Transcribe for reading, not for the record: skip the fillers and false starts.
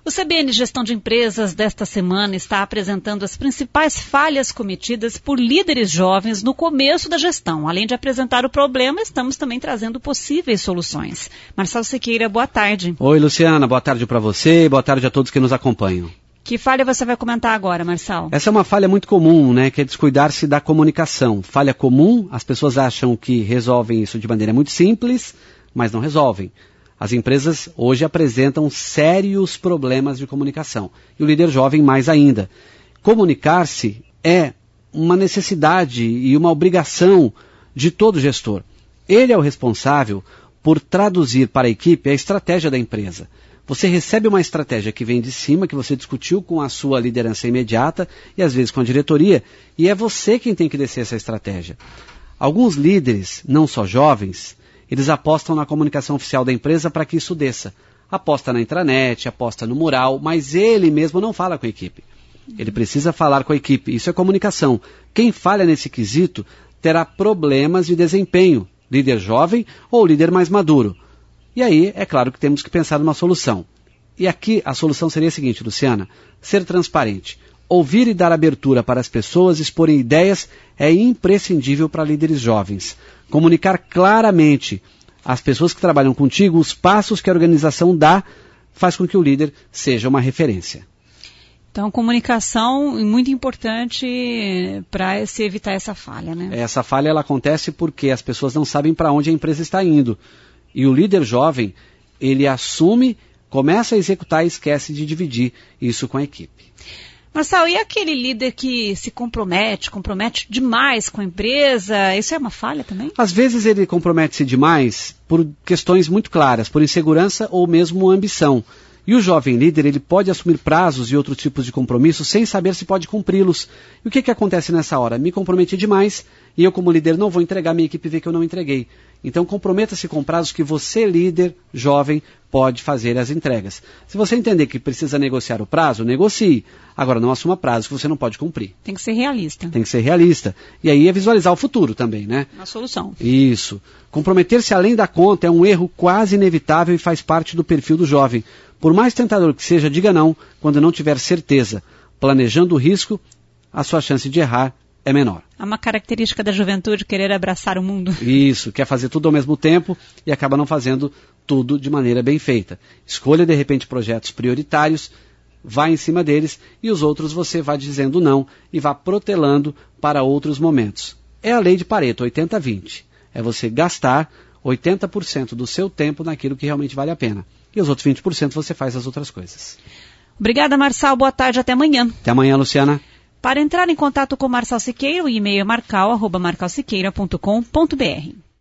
O CBN Gestão de Empresas desta semana está apresentando as principais falhas cometidas por líderes jovens no começo da gestão. Além de apresentar o problema, estamos também trazendo possíveis soluções. Marcelo Siqueira, boa tarde. Oi, Luciana, boa tarde para você e boa tarde a todos que nos acompanham. Que falha você vai comentar agora, Marcelo? Essa é uma falha muito comum, né, que é descuidar-se da comunicação. Falha comum, as pessoas acham que resolvem isso de maneira muito simples, mas não resolvem. As empresas hoje apresentam sérios problemas de comunicação. E o líder jovem mais ainda. Comunicar-se é uma necessidade e uma obrigação de todo gestor. Ele é o responsável por traduzir para a equipe a estratégia da empresa. Você recebe uma estratégia que vem de cima, que você discutiu com a sua liderança imediata e às vezes com a diretoria, e é você quem tem que descer essa estratégia. Alguns líderes, não só jovens, eles apostam na comunicação oficial da empresa para que isso desça. Aposta na intranet, aposta no mural, mas ele mesmo não fala com a equipe. Ele precisa falar com a equipe. Isso é comunicação. Quem falha nesse quesito terá problemas de desempenho. Líder jovem ou líder mais maduro. E aí, é claro que temos que pensar numa solução. E aqui a solução seria a seguinte, Luciana. Ser transparente. Ouvir e dar abertura para as pessoas exporem ideias é imprescindível para líderes jovens. Comunicar claramente às pessoas que trabalham contigo os passos que a organização dá faz com que o líder seja uma referência. Então, comunicação é muito importante para se evitar essa falha, né? Essa falha ela acontece porque as pessoas não sabem para onde a empresa está indo. E o líder jovem, ele assume, começa a executar e esquece de dividir isso com a equipe. Marcelo, e aquele líder que se compromete demais com a empresa, isso é uma falha também? Às vezes ele compromete-se demais por questões muito claras, por insegurança ou mesmo ambição. E o jovem líder, ele pode assumir prazos e outros tipos de compromissos sem saber se pode cumpri-los. E o que acontece nessa hora? Me comprometi demais e eu como líder não vou entregar, minha equipe vê que eu não entreguei. Então comprometa-se com prazos que você, líder jovem, pode fazer as entregas. Se você entender que precisa negociar o prazo, negocie. Agora não assuma prazos que você não pode cumprir. Tem que ser realista. Tem que ser realista. E aí é visualizar o futuro também, né? Uma solução. Isso. Comprometer-se além da conta é um erro quase inevitável e faz parte do perfil do jovem. Por mais tentador que seja, diga não quando não tiver certeza. Planejando o risco, a sua chance de errar é menor. É uma característica da juventude querer abraçar o mundo. Isso, quer fazer tudo ao mesmo tempo e acaba não fazendo tudo de maneira bem feita. Escolha de repente projetos prioritários, vá em cima deles e os outros você vai dizendo não e vá protelando para outros momentos. É a lei de Pareto, 80-20. É você gastar 80% do seu tempo naquilo que realmente vale a pena. E os outros 20% você faz as outras coisas. Obrigada, Marçal. Boa tarde. Até amanhã. Até amanhã, Luciana. Para entrar em contato com Marcelo Siqueira, o e-mail é marcal@marcalsiqueira.com.br.